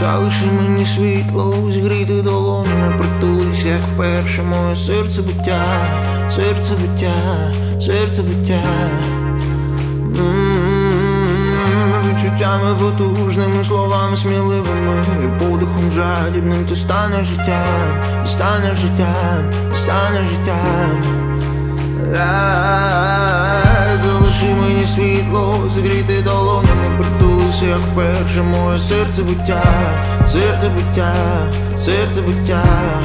Залиши мені світло, зігріти долонями, притулись, як вперше моє серце биття, серце биття, серце биття. Відчуттями потужними, словами сміливими, і подихом жадібним ти станеш життям, ти станеш життям, ти станеш життям. Залиши мені світло, зігріти долонями, притулися, як вперше моє серце биття, серце биття, серце биття.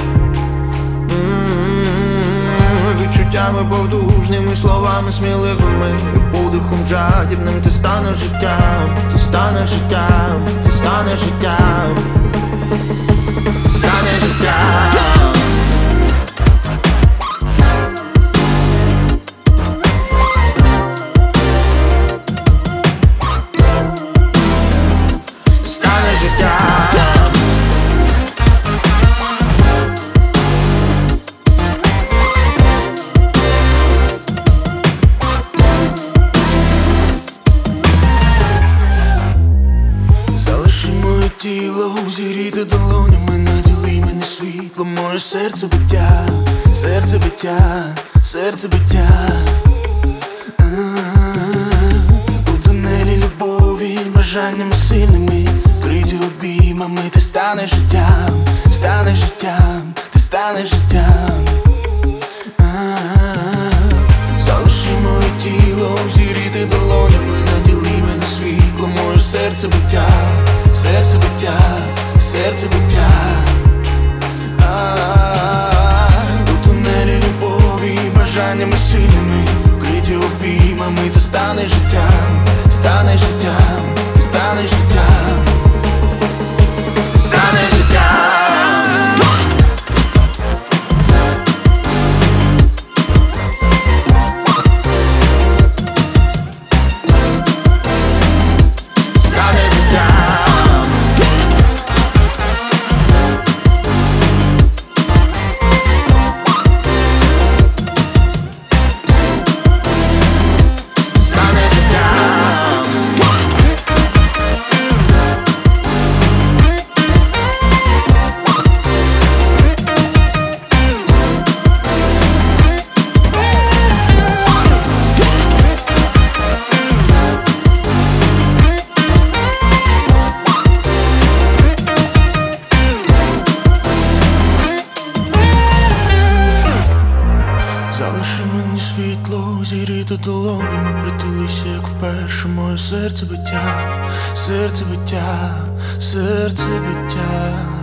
Відчуттями потужними, словами сміливими, і подихом жадібним ти станеш життям, ти станеш життям, ти станеш життям, ти станеш життям. Тіло зігріти долонями, наділи мене світлом, моє серце биття, серце биття, серце биття. У тунелі любові, бажаннями сильними, вкриті обіймами, ти станеш життям, станеш життям, ти станеш життям. Залиши моє тіло, зігріти долонями, наділи мене світлом, моє серце биття, серце биття, серце биття. У тунелі любові, бажаннями сильними, вкриті обіймами, ти станеш життям, станеш життям, станеш життям, станеш життям. Залиши мені світло, зігріти долонями, притулися, як вперше моє серце биття, серце биття, серце биття.